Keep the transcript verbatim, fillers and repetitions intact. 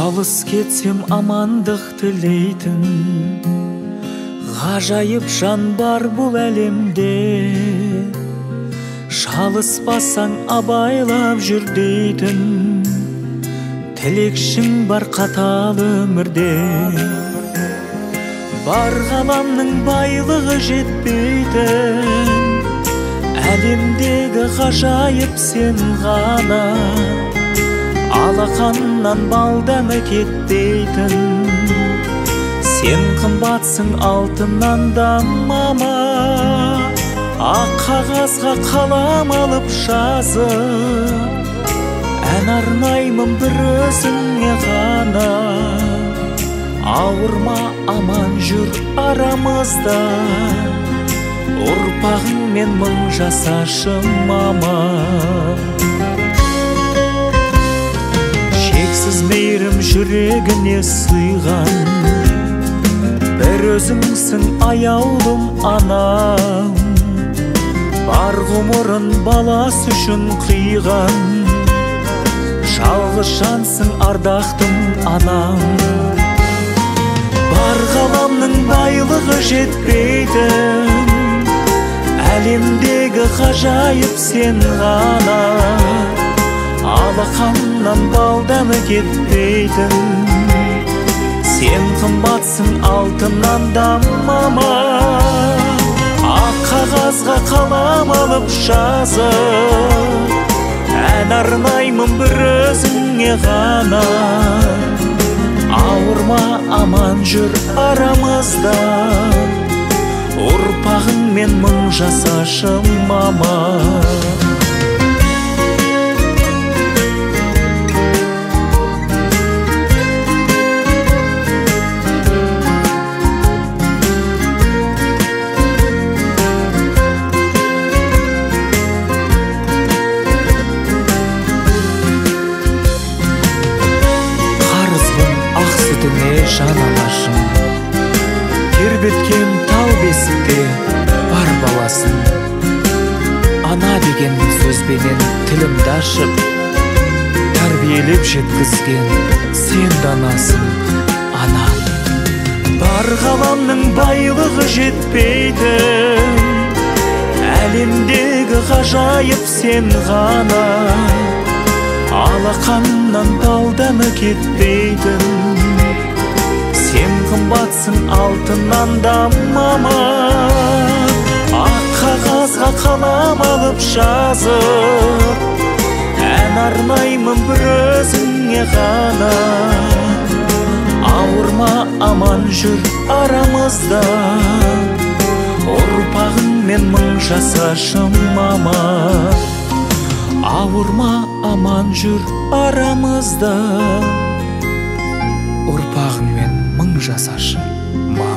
Алыс кетсем амандық тілейтін ғажайып жан бар бұл әлемде. Шалыспасаң абайлап жүр дейтін тілекшің бар қатал өмірде. Бар ғаламның байлығы жетпейтін әлемдегі ғажайып сен ғана. Алақаннан балдамы кетпейтін сен қымбатсың алтыннан да мама. Ақ қағазға қалам алып жазып ән арнаймын бір өзіңе ғана. Ауырма, аман жүр арамызда, ұрпағыңмен мың жасашы мама. Шексіз мейірім жүрегіне сыйған бір өзіңсің аяулым анам. Бар ғұмырын баласы үшін қиған жалғыз жансың ардақтым анам. Бар ғаламның байлығы жетпейтін әлемдегі ғажайып сен ғана. Алақаннан балдамы кетпейтін сен қымбатсың алтыннан да мама. Ақ қағазға қалам алып жазып ән арнаймын бір өзіңе ғана. Ауырма, аман жүр арамызда, ұрпағыңмен мың жасашы мама. Жан алашым, тербеткен тал бесікте бар баласын. Ана деген сөзбенен тілімді ашып, тәрбиелеп жеткізген сен данасың анам. Бар ғаламның байлығы жетпейтін әлемдегі ғажайып сен ғана. Алақаннан балдамы кетпейтін сен қымбатсың алтыннан да мама. Ақ қағазға қалам алып жазып ән арнаймын бір өзіңе ғана. Ауырма, аман жүр арамызда, ұрпағыңмен мың жасашы мама. Ауырма, аман жүр арамызда, ұрпағыңмен мың жасашы мама.